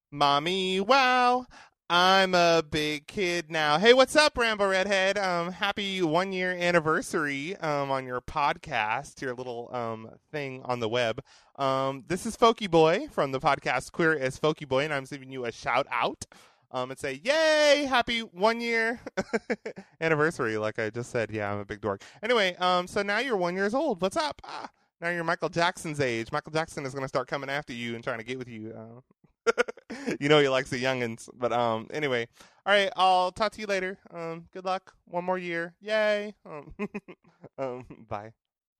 Mommy, wow, I'm a big kid now. Hey, what's up, Rambo Redhead? Happy 1 year anniversary on your podcast, your little thing on the web. This is Folky Boy from the podcast Queer as Folky Boy, and I'm giving you a shout out. And say, yay, happy 1 year anniversary. Like I just said, yeah, I'm a big dork. Anyway, so now you're 1 year old. What's up? Now you're Michael Jackson's age. Michael Jackson is going to start coming after you and trying to get with you. You know he likes the youngins. But anyway, all right, I'll talk to you later. Good luck. 1 more year. Yay. Bye.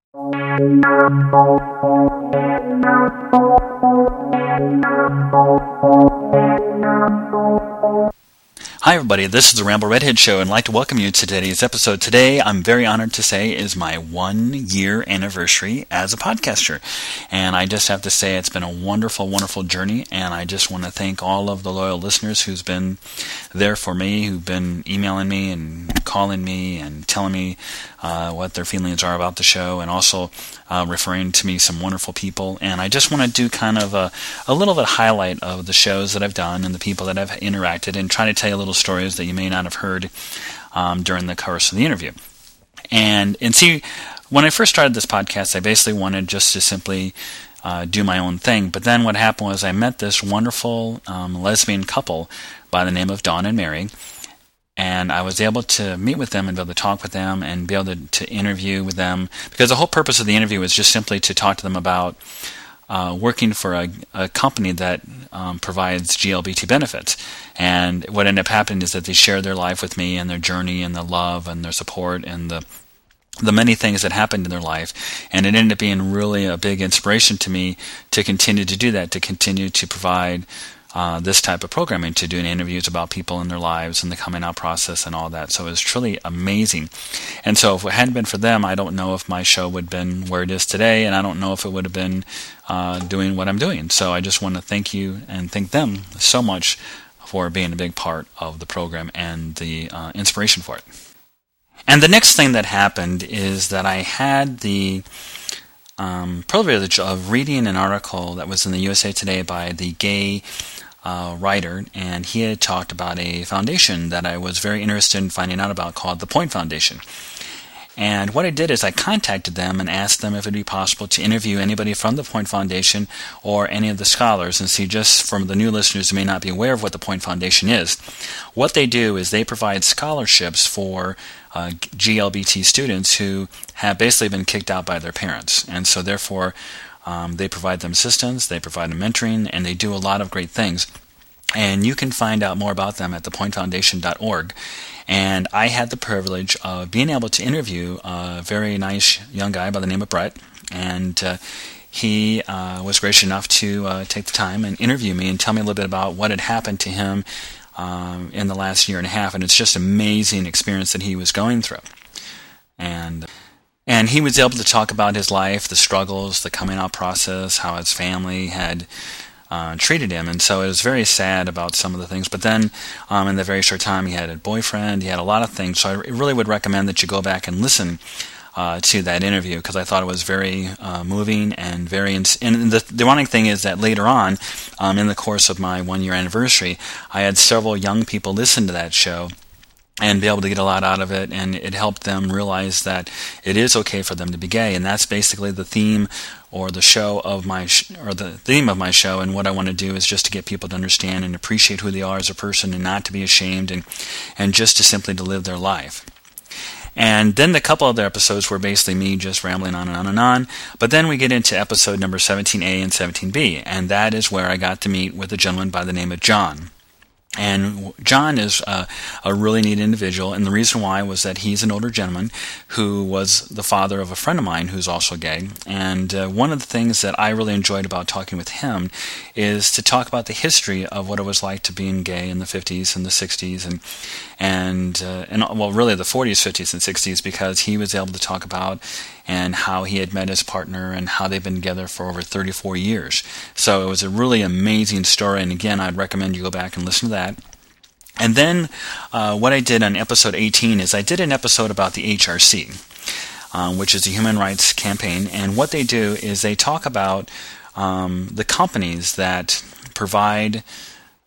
Hi everybody, this is the Ramble Redhead Show, and I'd like to welcome you to today's episode. Today, I'm very honored to say, is my 1 year anniversary as a podcaster. And I just have to say it's been a wonderful, wonderful journey, and I just want to thank all of the loyal listeners who's been there for me, who've been emailing me and calling me and telling me what their feelings are about the show, and also referring to me some wonderful people. And I just want to do kind of a little bit highlight of the shows that I've done and the people that I've interacted, and try to tell you a little stories that you may not have heard during the course of the interview. And see, when I first started this podcast, I basically wanted just to simply do my own thing. But then what happened was I met this wonderful lesbian couple by the name of Dawn and Mary. And I was able to meet with them and be able to talk with them and be able to interview with them. Because the whole purpose of the interview was just simply to talk to them about working for a company that provides GLBT benefits. And what ended up happening is that they shared their life with me and their journey and the love and their support and the many things that happened in their life. And it ended up being really a big inspiration to me to continue to do that, to continue to provide this type of programming, to doing interviews about people in their lives and the coming out process and all that. So it was truly amazing. And so if it hadn't been for them, I don't know if my show would have been where it is today, and I don't know if it would have been doing what I'm doing. So I just want to thank you and thank them so much for being a big part of the program and the inspiration for it. And the next thing that happened is that I had the privilege of reading an article that was in the USA Today by the gay writer, and he had talked about a foundation that I was very interested in finding out about called the Point Foundation. And what I did is I contacted them and asked them if it would be possible to interview anybody from the Point Foundation or any of the scholars. And see, just for the new listeners who may not be aware of what the Point Foundation is, what they do is they provide scholarships for GLBT students who have basically been kicked out by their parents. And so therefore, they provide them assistance, they provide them mentoring, and they do a lot of great things. And you can find out more about them at thepointfoundation.org. And I had the privilege of being able to interview a very nice young guy by the name of Brett. And he was gracious enough to take the time and interview me and tell me a little bit about what had happened to him in the last year and a half. And it's just an amazing experience that he was going through. And he was able to talk about his life, the struggles, the coming out process, how his family had treated him. And so it was very sad about some of the things. But then in the very short time, he had a boyfriend, he had a lot of things. So I really would recommend that you go back and listen to that interview, because I thought it was very moving and very... And the ironic thing is that later on, in the course of my 1 year anniversary, I had several young people listen to that show and be able to get a lot out of it, and it helped them realize that it is okay for them to be gay. And that's basically the theme or the show of my the theme of my show. And what I want to do is just to get people to understand and appreciate who they are as a person, and not to be ashamed, and just to simply to live their life. And then the couple other episodes were basically me just rambling on and on and on. But then we get into episode number 17A and 17B, and that is where I got to meet with a gentleman by the name of John. And John is a really neat individual, and the reason why was that he's an older gentleman who was the father of a friend of mine who's also gay. And one of the things that I really enjoyed about talking with him is to talk about the history of what it was like to being gay in the 50s and the 60s, and well, really the 40s, 50s, and 60s, because he was able to talk about and how he had met his partner and how they've been together for over 34 years. So it was a really amazing story, and again, I'd recommend you go back and listen to that. And then what I did on episode 18 is I did an episode about the HRC, which is the Human Rights Campaign, and what they do is they talk about the companies that provide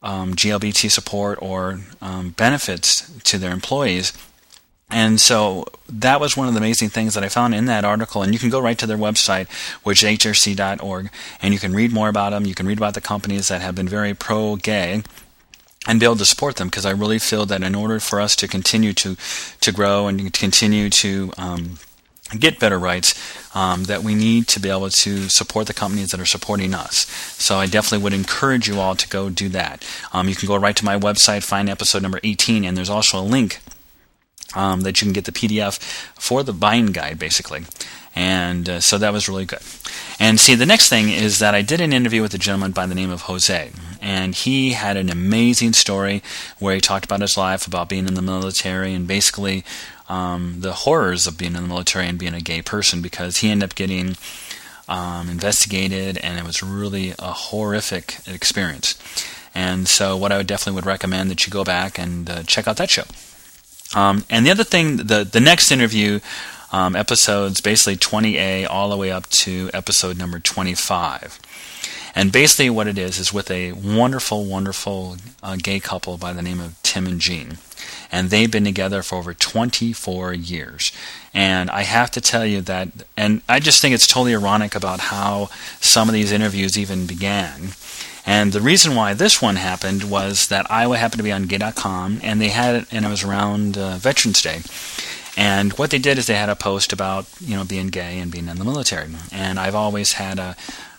GLBT support or benefits to their employees. And so that was one of the amazing things that I found in that article. And you can go right to their website, which is hrc.org, and you can read more about them. You can read about the companies that have been very pro-gay and be able to support them, because I really feel that in order for us to continue to grow and continue to get better rights, that we need to be able to support the companies that are supporting us. So I definitely would encourage you all to go do that. You can go right to my website, find episode number 18, and there's also a link that you can get the PDF for the buying guide, basically. And so that was really good. And see, the next thing is that I did an interview with a gentleman by the name of Jose. And he had an amazing story where he talked about his life, about being in the military, and basically the horrors of being in the military and being a gay person, because he ended up getting investigated, and it was really a horrific experience. And so what I would definitely recommend that you go back and check out that show. And the other thing, the next interview, episodes basically 20A all the way up to episode number 25. And basically what it is with a wonderful, wonderful gay couple by the name of Tim and Jean. And they've been together for over 24 years. And I have to tell you that, and I just think it's totally ironic about how some of these interviews even began. And the reason why this one happened was that I happened to be on gay.com, and they had it, and it was around Veterans Day. And what they did is they had a post about, being gay and being in the military. And I've always had a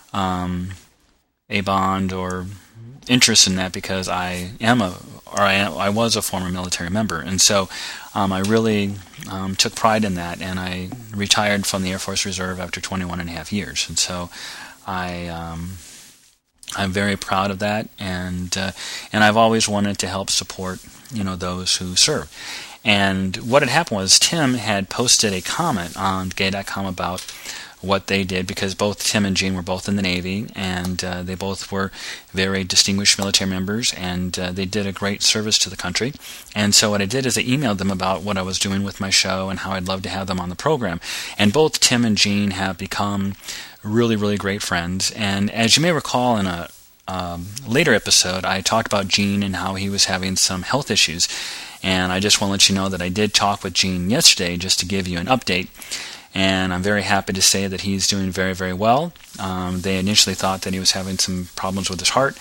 bond or interest in that, because I was a former military member. And so I really took pride in that, and I retired from the Air Force Reserve after 21 and a half years. And so I'm very proud of that, and I've always wanted to help support, those who serve. And what had happened was Tim had posted a comment on gay.com about what they did, because both Tim and Jean were both in the Navy, and they both were very distinguished military members, and they did a great service to the country. And so what I did is I emailed them about what I was doing with my show and how I'd love to have them on the program. And both Tim and Jean have become really, really great friends. And as you may recall, in a later episode, I talked about Gene and how he was having some health issues. And I just want to let you know that I did talk with Gene yesterday, just to give you an update. And I'm very happy to say that he's doing very, very well. They initially thought that he was having some problems with his heart.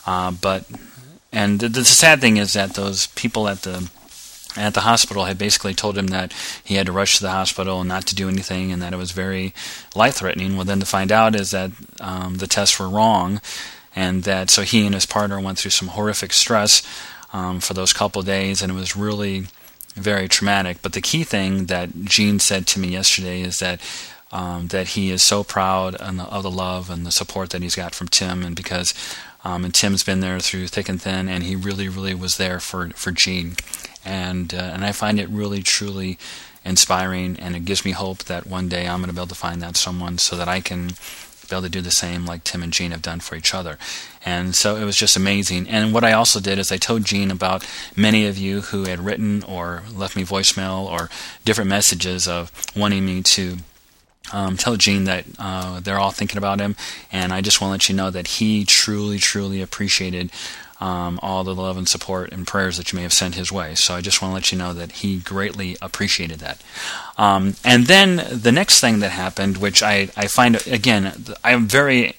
And the sad thing is that those people at the hospital had basically told him that he had to rush to the hospital and not to do anything, and that it was very life-threatening. Well, then to find out is that the tests were wrong, and that so he and his partner went through some horrific stress for those couple of days, and it was really very traumatic. But the key thing that Gene said to me yesterday is that he is so proud of the love and the support that he's got from Tim, and because and Tim's been there through thick and thin, and he really, really was there for Gene. And I find it really, truly inspiring, and it gives me hope that one day I'm going to be able to find that someone so that I can be able to do the same like Tim and Gene have done for each other. And so it was just amazing. And what I also did is I told Gene about many of you who had written or left me voicemail or different messages of wanting me to tell Gene that they're all thinking about him. And I just want to let you know that he truly, truly appreciated all the love and support and prayers that you may have sent his way. So I just want to let you know that he greatly appreciated that. And then the next thing that happened, which I find, again, I'm very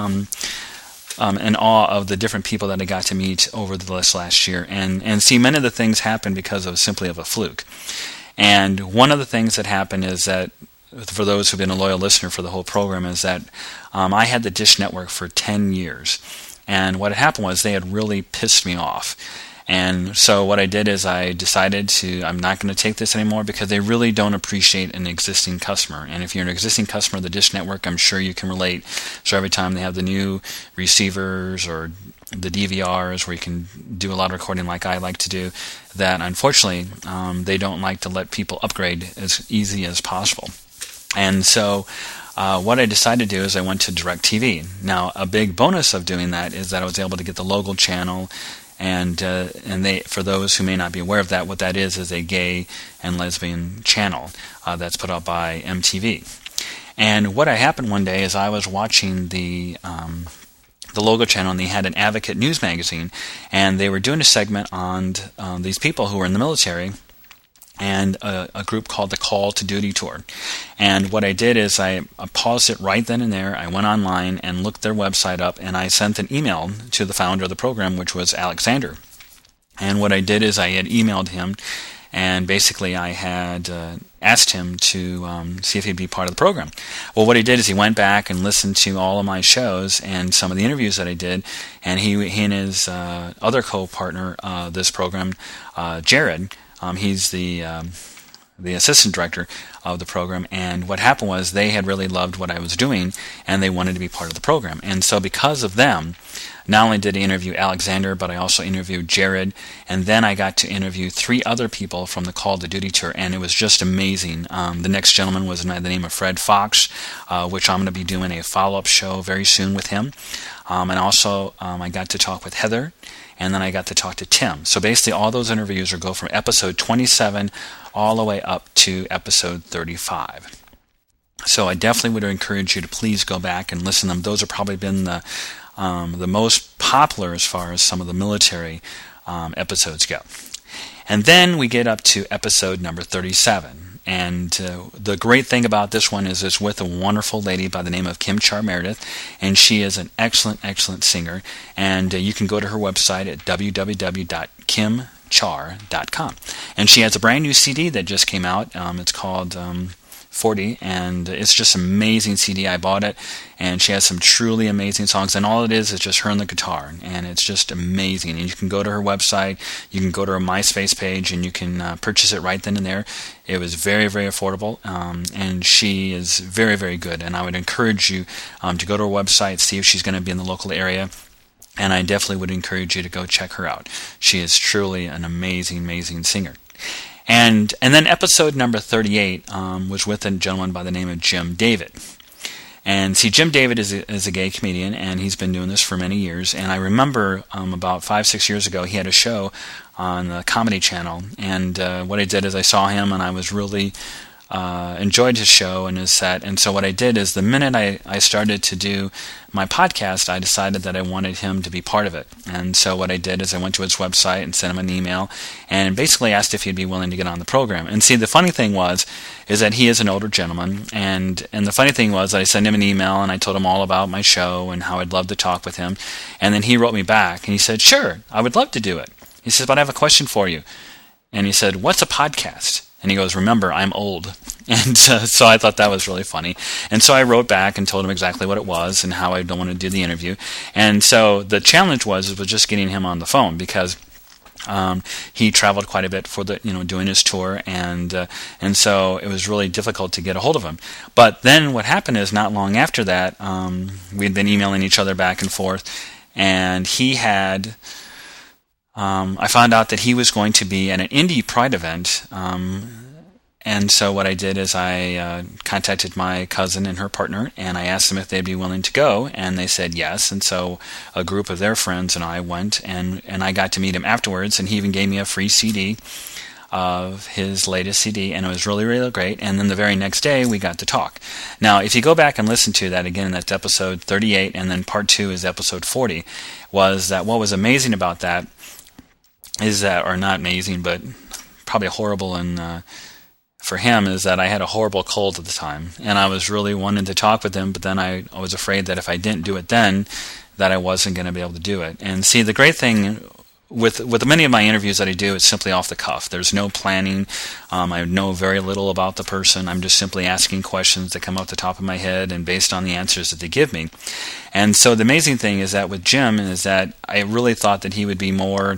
in awe of the different people that I got to meet over the last year. And see, many of the things happened because of simply of a fluke. And one of the things that happened is that, for those who've been a loyal listener for the whole program, is that I had the Dish Network for 10 years. And what had happened was they had really pissed me off. And so what I did is I decided I'm not going to take this anymore, because they really don't appreciate an existing customer. And if you're an existing customer of the Dish Network, I'm sure you can relate. So every time they have the new receivers or the DVRs where you can do a lot of recording like I like to do, that unfortunately they don't like to let people upgrade as easy as possible. And so what I decided to do is I went to DirecTV. Now, a big bonus of doing that is that I was able to get the local channel, and they, for those who may not be aware of that, what that is a gay and lesbian channel that's put out by MTV. And what happened one day is I was watching the the Logo Channel, and they had an Advocate news magazine, and they were doing a segment on these people who were in the military, and a group called the Call to Duty Tour. And what I did is I paused it right then and there. I went online and looked their website up, and I sent an email to the founder of the program, which was Alexander. And what I did is I had emailed him, and basically I had asked him to see if he'd be part of the program. Well, what he did is he went back and listened to all of my shows and some of the interviews that I did, and he and his other co-partner, this program, Jared, he's the assistant director of the program, and what happened was they had really loved what I was doing, and they wanted to be part of the program. And so because of them, not only did I interview Alexander, but I also interviewed Jared, and then I got to interview 3 other people from the Call to Duty Tour, and it was just amazing. The next gentleman was by the name of Fred Fox, which I'm going to be doing a follow-up show very soon with him. And also I got to talk with Heather, and then I got to talk to Tim. So basically all those interviews will go from episode 27 all the way up to episode 35. So I definitely would encourage you to please go back and listen to them. Those have probably been the most popular as far as some of the military episodes go. And then we get up to episode number 37. And the great thing about this one is it's with a wonderful lady by the name of Kim Char Meredith, and she is an excellent, excellent singer. And you can go to her website at www.kimchar.com. And she has a brand new CD that just came out. It's called 40, and it's just an amazing CD. I bought it, and she has some truly amazing songs, and all it is just her and the guitar, and it's just amazing. And you can go to her website, you can go to her MySpace page, and you can purchase it right then and there. It was very, very affordable, and she is very, very good, and I would encourage you to go to her website, see if she's going to be in the local area, and I definitely would encourage you to go check her out. She is truly an amazing, amazing singer. And then episode number 38 was with a gentleman by the name of Jim David. And see, Jim David is a gay comedian, and he's been doing this for many years. And I remember about 5-6 years ago, he had a show on the Comedy Channel. And what I did is I saw him, and I was really enjoyed his show and his set. And so what I did is the minute I started to do my podcast, I decided that I wanted him to be part of it. And so what I did is I went to his website and sent him an email and basically asked if he'd be willing to get on the program. And see, the funny thing is that he is an older gentleman. And the funny thing was I sent him an email and I told him all about my show and how I'd love to talk with him. And then he wrote me back and he said, "Sure, I would love to do it." He says, "But I have a question for you." And he said, "What's a podcast?" And he goes, "Remember, I'm old." And so I thought that was really funny. And so I wrote back and told him exactly what it was and how I don't want to do the interview. And so the challenge was just getting him on the phone because he traveled quite a bit for doing his tour, and so it was really difficult to get a hold of him. But then what happened is not long after that, we'd been emailing each other back and forth, and he had. I found out that he was going to be at an indie Pride event, and so what I did is I contacted my cousin and her partner, and I asked them if they'd be willing to go, and they said yes. And so a group of their friends and I went, and I got to meet him afterwards, and he even gave me a free CD of his latest CD, and it was really, really great. And then the very next day, we got to talk. Now, if you go back and listen to that again, that's episode 38, and then part 2 is episode 40, was that what was amazing about that is that, or not amazing, but probably horrible and for him, is that I had a horrible cold at the time, and I was really wanting to talk with him, but then I was afraid that if I didn't do it then, that I wasn't going to be able to do it. And see, the great thing with many of my interviews that I do, it's simply off the cuff. There's no planning. I know very little about the person. I'm just simply asking questions that come off the top of my head and based on the answers that they give me. And so the amazing thing is that with Jim is that I really thought that he would be more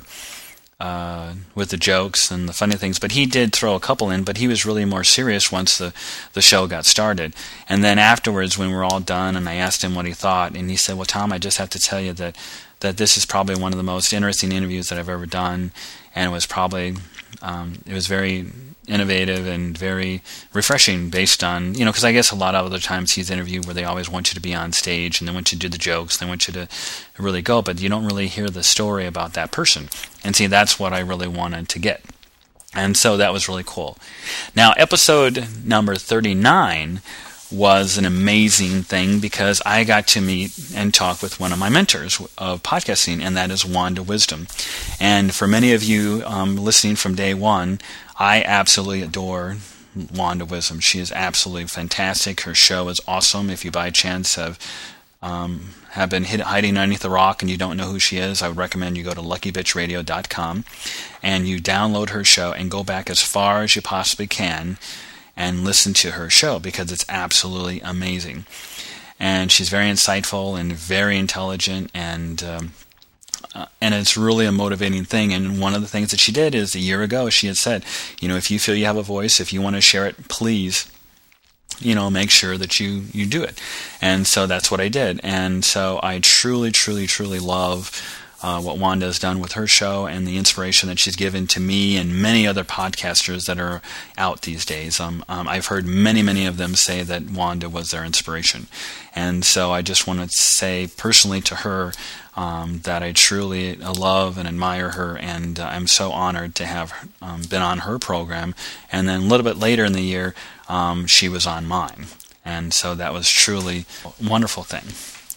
with the jokes and the funny things, but he did throw a couple in, but he was really more serious once the show got started. And then afterwards, when we're all done, and I asked him what he thought, and he said, "Well, Tom, I just have to tell you that this is probably one of the most interesting interviews that I've ever done, and it was probably, it was very innovative and very refreshing based on, because I guess a lot of other times he's interviewed where they always want you to be on stage and they want you to do the jokes, they want you to really go, but you don't really hear the story about that person. And see, that's what I really wanted to get. And so that was really cool. Now, episode number 39 was an amazing thing because I got to meet and talk with one of my mentors of podcasting, and that is Wanda Wisdom. And for many of you listening from day one, I absolutely adore Wanda Wisdom. She is absolutely fantastic. Her show is awesome. If you by chance have been hiding underneath the rock and you don't know who she is, I would recommend you go to luckybitchradio.com and you download her show and go back as far as you possibly can and listen to her show because it's absolutely amazing. And she's very insightful and very intelligent, and it's really a motivating thing. And one of the things that she did is a year ago she had said, if you feel you have a voice, if you want to share it, please, make sure that you do it. And so that's what I did. And so I truly, truly, truly love what Wanda has done with her show and the inspiration that she's given to me and many other podcasters that are out these days. I've heard many of them say that Wanda was their inspiration. And so I just want to say personally to her that I truly love and admire her, and I'm so honored to have been on her program. And then a little bit later in the year, she was on mine. And so that was truly a wonderful thing.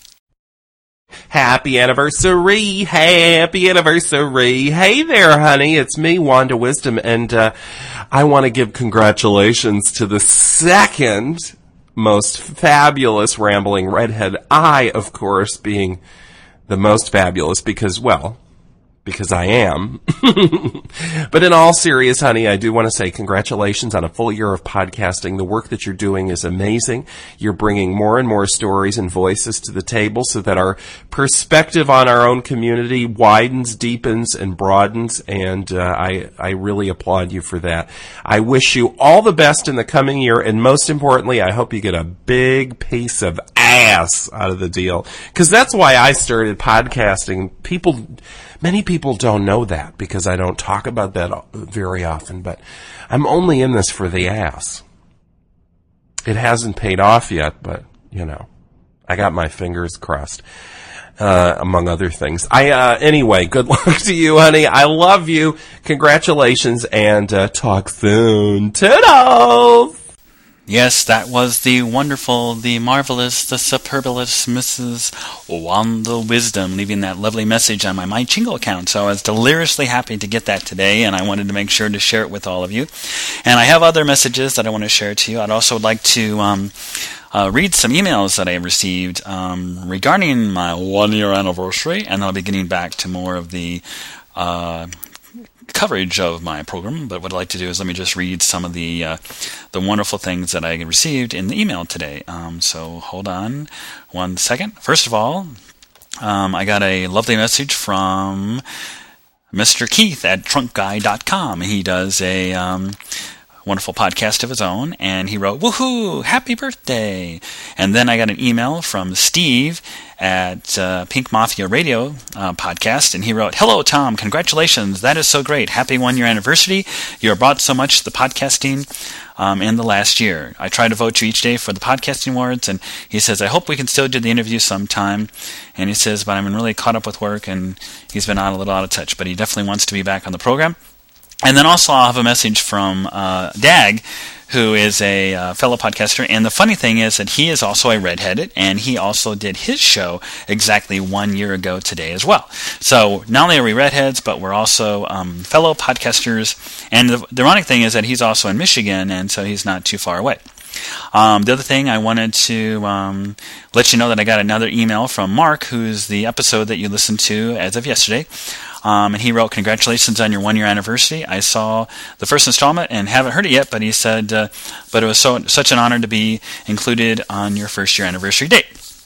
Happy anniversary! Happy anniversary! Hey there, honey. It's me, Wanda Wisdom, and I want to give congratulations to the second most fabulous rambling redhead. I, of course, being the most fabulous because I am. But in all seriousness, honey, I do want to say congratulations on a full year of podcasting. The work that you're doing is amazing. You're bringing more and more stories and voices to the table so that our perspective on our own community widens, deepens, and broadens, and I really applaud you for that. I wish you all the best in the coming year, and most importantly, I hope you get a big piece of ass out of the deal, because that's why I started podcasting. Many people don't know that because I don't talk about that very often, but I'm only in this for the ass. It hasn't paid off yet, but, I got my fingers crossed, among other things. Anyway, good luck to you, honey. I love you. Congratulations, and talk soon. Toodles! Yes, that was the wonderful, the marvelous, the superbulous Mrs. Wanda Wisdom leaving that lovely message on my MyChingle account. So I was deliriously happy to get that today, and I wanted to make sure to share it with all of you. And I have other messages that I want to share to you. I'd also like to read some emails that I received regarding my 1-year anniversary, and I'll be getting back to more of the coverage of my program, but what I'd like to do is let me just read some of the wonderful things that I received in the email today. So hold on 1 second. First of all, I got a lovely message from Mr. Keith at trunkguy.com. He does a wonderful podcast of his own, and he wrote, "Woohoo! Happy birthday!" And then I got an email from Steve at Pink Mafia Radio podcast, and he wrote, "Hello, Tom. Congratulations. That is so great. Happy 1-year anniversary. You have brought so much to the podcasting in the last year. I try to vote you each day for the podcasting awards," and he says, "I hope we can still do the interview sometime." And he says, "But I'm really caught up with work," and he's been a little out of touch, but he definitely wants to be back on the program. And then also I'll have a message from Dag, who is a fellow podcaster. And the funny thing is that he is also a redheaded, and he also did his show exactly 1 year ago today as well. So not only are we redheads, but we're also fellow podcasters. And the ironic thing is that he's also in Michigan, and so he's not too far away. The other thing I wanted to let you know that I got another email from Mark, who's the episode that you listened to as of yesterday. And he wrote, "Congratulations on your 1-year anniversary. I saw the first installment and haven't heard it yet, but he said, but it was such an honor to be included on your first-year anniversary date."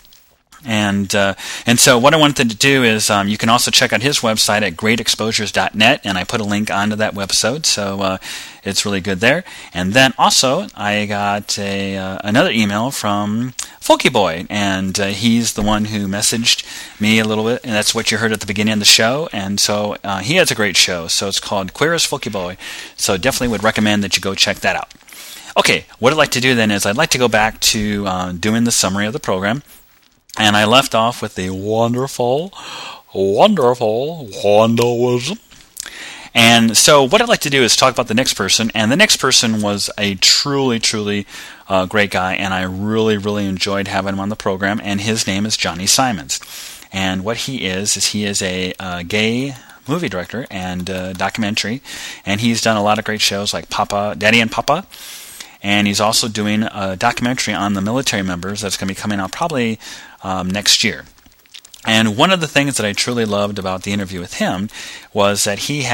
And so what I wanted to do is you can also check out his website at greatexposures.net, and I put a link onto that website, so it's really good there. And then also I got another email from Folky Boy, and he's the one who messaged me a little bit, and that's what you heard at the beginning of the show. And so he has a great show, so it's called Queer as Folky Boy, so definitely would recommend that you go check that out. Okay, what I'd like to do then is I'd like to go back to doing the summary of the program. And I left off with the wonderful Wanda Wisdom. And so what I'd like to do is talk about the next person, and the next person was a truly great guy, and I really enjoyed having him on the program, and his name is Johnny Simons. And what he is he is a gay movie director and documentary, and he's done a lot of great shows like Daddy and Papa, and he's also doing a documentary on the military members that's going to be coming out probably next year. And one of the things that I truly loved about the interview with him was that he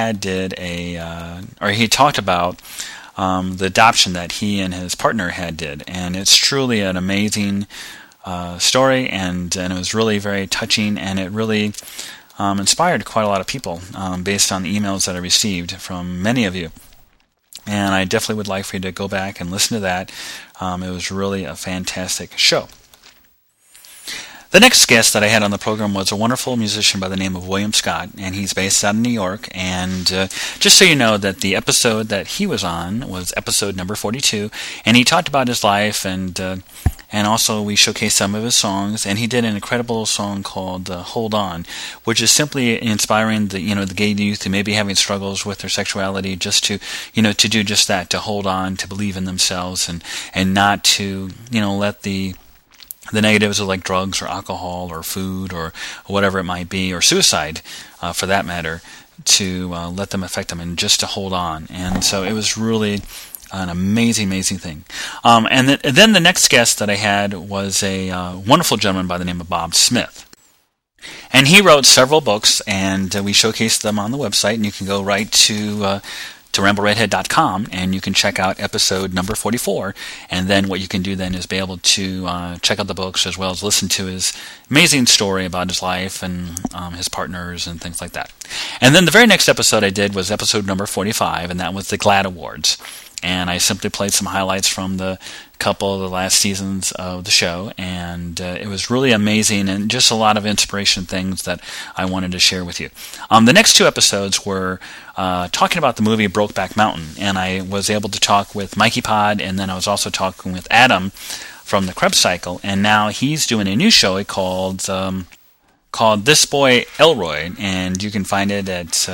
talked about the adoption that he and his partner did, and it's truly an amazing story, and it was really very touching, and it really inspired quite a lot of people based on the emails that I received from many of you. And I definitely would like for you to go back and listen to that. It was really a fantastic show. The next guest that I had on the program was a wonderful musician by the name of William Scott, and he's based out of New York. And just so you know that the episode that he was on was episode number 42, and he talked about his life, and also we showcased some of his songs, and he did an incredible song called "Hold On," which is simply inspiring the gay youth who may be having struggles with their sexuality, just to do just that, to hold on, to believe in themselves, and not to let the negatives of like drugs or alcohol or food or whatever it might be, or suicide for that matter, to let them affect them, and just to hold on. And so it was really an amazing thing. And then the next guest that I had was a wonderful gentleman by the name of Bob Smith. And he wrote several books, and we showcased them on the website, and you can go right to RambleRedhead.com, and you can check out episode number 44, and then what you can do then is be able to check out the books as well as listen to his amazing story about his life and his partners and things like that. And then the very next episode I did was episode number 45, and that was the GLAAD Awards. And I simply played some highlights from the couple of the last seasons of the show, and it was really amazing and just a lot of inspiration things that I wanted to share with you. The next two episodes were talking about the movie Brokeback Mountain, and I was able to talk with Mikey Pod, and then I was also talking with Adam from the Krebs Cycle, and now he's doing a new show called This Boy Elroy, and you can find it at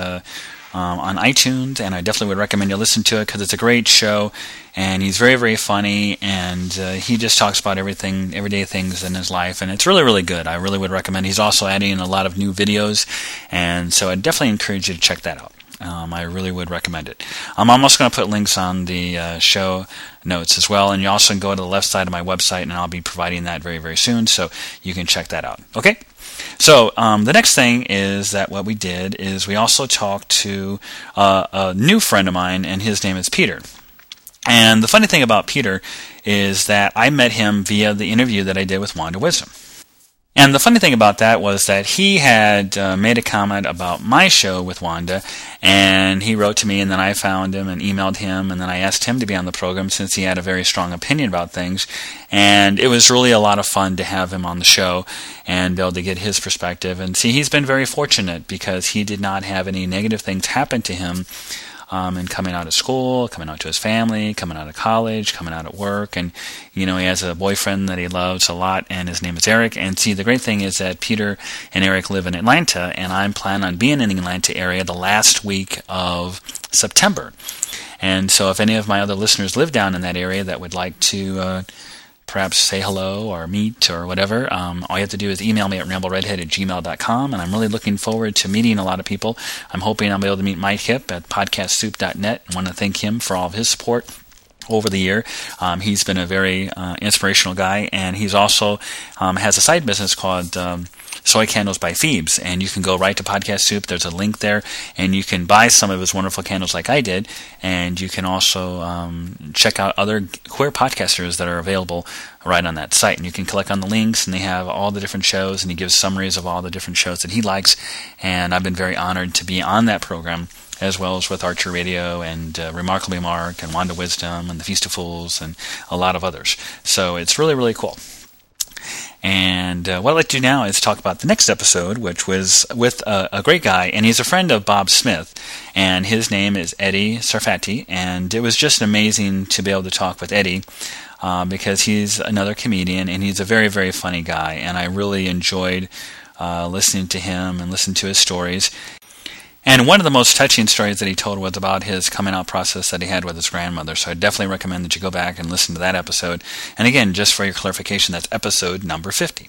on iTunes, and I definitely would recommend you listen to it because it's a great show, and he's very funny, and he just talks about everyday things in his life, and it's really good. I really would recommend. He's also adding in a lot of new videos, and so I definitely encourage you to check that out. I really would recommend it. I'm also going to put links on the show notes as well, and you also can go to the left side of my website, and I'll be providing that very soon, so you can check that out. Okay? So the next thing is that what we did is we also talked to a new friend of mine, and his name is Peter. And the funny thing about Peter is that I met him via the interview that I did with Wanda Wisdom. And the funny thing about that was that he had made a comment about my show with Wanda, and he wrote to me, and then I found him and emailed him, and then I asked him to be on the program since he had a very strong opinion about things. And it was really a lot of fun to have him on the show and be able to get his perspective. And see, he's been very fortunate because he did not have any negative things happen to him in coming out of school, coming out to his family, coming out of college, coming out at work, and he has a boyfriend that he loves a lot, and his name is Eric. And see, the great thing is that Peter and Eric live in Atlanta, and I'm planning on being in the Atlanta area the last week of September. And so if any of my other listeners live down in that area that would like to perhaps say hello or meet or whatever, all you have to do is email me at rambleredhead@gmail.com, and I'm really looking forward to meeting a lot of people. I'm hoping I'll be able to meet Mike Hip at podcastsoup.net. I want to thank him for all of his support over the year. He's been a very inspirational guy, and he's also has a side business called Soy Candles by Phoebes, and you can go right to Podcast Soup. There's a link there, and you can buy some of his wonderful candles like I did, and you can also check out other queer podcasters that are available right on that site, and you can click on the links, and they have all the different shows, and he gives summaries of all the different shows that he likes, and I've been very honored to be on that program, as well as with Archer Radio and Remarkably Mark and Wanda Wisdom and The Feast of Fools and a lot of others. So it's really cool. And what I'd like to do now is talk about the next episode, which was with a great guy, and he's a friend of Bob Smith, and his name is Eddie Sarfati, and it was just amazing to be able to talk with Eddie because he's another comedian, and he's a very funny guy, and I really enjoyed listening to him and listening to his stories. And one of the most touching stories that he told was about his coming out process that he had with his grandmother. So I definitely recommend that you go back and listen to that episode. And again, just for your clarification, that's episode number 50.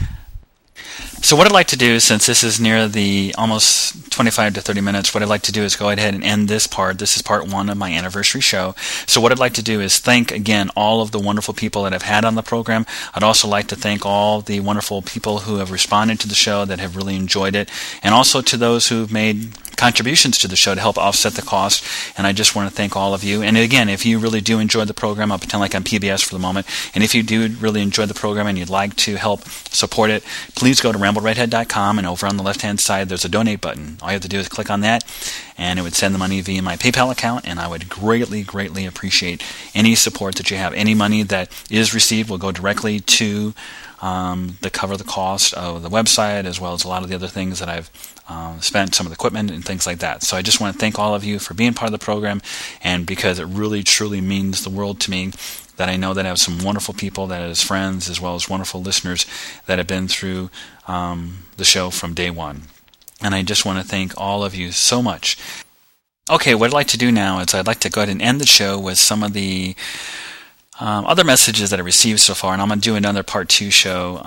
So what I'd like to do, since this is near the almost 25 to 30 minutes, what I'd like to do is go ahead and end this part. This is part 1 of my anniversary show. So what I'd like to do is thank, again, all of the wonderful people that I've had on the program. I'd also like to thank all the wonderful people who have responded to the show, that have really enjoyed it, and also to those who've made contributions to the show to help offset the cost. And I just want to thank all of you. And again, if you really do enjoy the program, I'll pretend like I'm PBS for the moment, and if you do really enjoy the program and you'd like to help support it, please go to rambleredhead.com, and over on the left-hand side there's a donate button. All you have to do is click on that, and it would send the money via my PayPal account, and I would greatly, greatly appreciate any support that you have. Any money that is received will go directly to the cover the cost of the website, as well as a lot of the other things that I've spent, some of the equipment and things like that. So I just want to thank all of you for being part of the program, and because it really, truly means the world to me that I know that I have some wonderful people that as friends, as well as wonderful listeners that have been through the show from day one. And I just want to thank all of you so much. Okay, what I'd like to do now is I'd like to go ahead and end the show with some of the other messages that I received so far, and I'm going to do another part 2 show.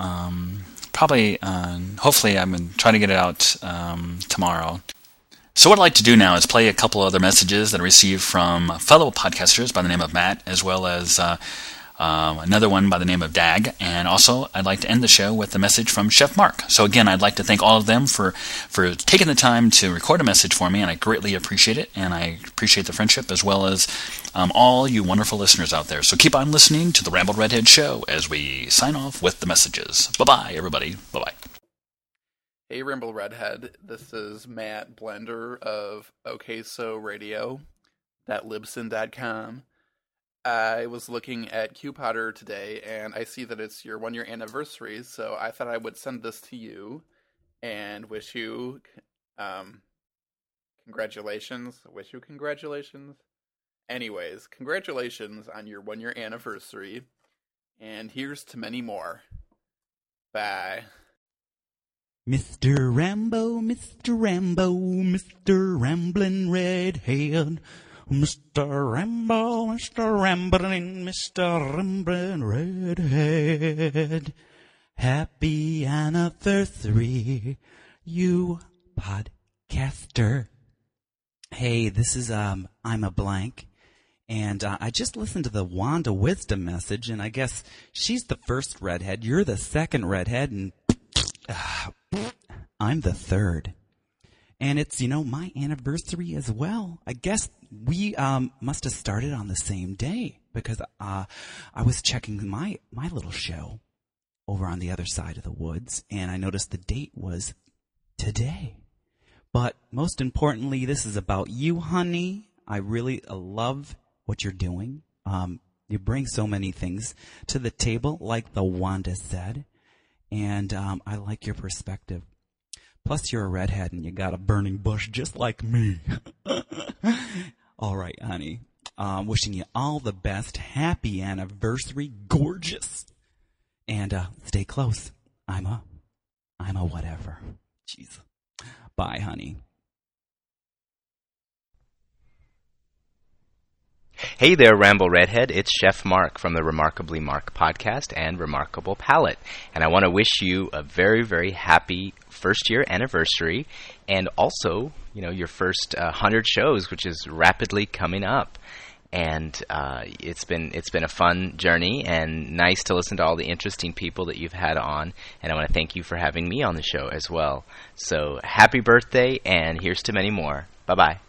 Hopefully I'm going to try to get it out tomorrow. So what I'd like to do now is play a couple other messages that I received from fellow podcasters by the name of Matt, as well as another one by the name of Dag, and also I'd like to end the show with a message from Chef Mark. So again, I'd like to thank all of them for taking the time to record a message for me, and I greatly appreciate it, and I appreciate the friendship, as well as all you wonderful listeners out there. So keep on listening to the Rambled Redhead Show as we sign off with the messages. Bye-bye, everybody. Bye-bye. Hey, Ramble Redhead. This is Matt Blender of OK So Radio, .libsyn.com. I was looking at QPotter today, and I see that it's your 1-year anniversary, so I thought I would send this to you and wish you congratulations. Wish you congratulations. Anyways, congratulations on your 1-year anniversary, and here's to many more. Bye. Mr. Rambo, Mr. Rambo, Mr. Ramblin' Redhead. Mr. Rambo, Mr. Ramblin', Mr. Ramblin' Redhead. Happy anniversary, you podcaster. Hey, this is, I'm a blank. And I just listened to the Wanda Wisdom message, and I guess she's the first redhead, you're the second redhead, and I'm the third. And it's, my anniversary as well. I guess we must have started on the same day, because I was checking my little show over on the other side of the woods, and I noticed the date was today. But most importantly, this is about you, honey. I really love what you're doing. You bring so many things to the table, like the Wanda said, and I like your perspective. Plus, you're a redhead, and you got a burning bush just like me. All right, honey. Wishing you all the best. Happy anniversary. Gorgeous. And stay close. I'm a whatever. Jeez. Bye, honey. Hey there, Ramble Redhead. It's Chef Mark from the Remarkably Mark podcast and Remarkable Palate. And I want to wish you a very, very happy first-year anniversary, and also, your first 100 shows, which is rapidly coming up. And it's been a fun journey, and nice to listen to all the interesting people that you've had on. And I want to thank you for having me on the show as well. So happy birthday, and here's to many more. Bye-bye.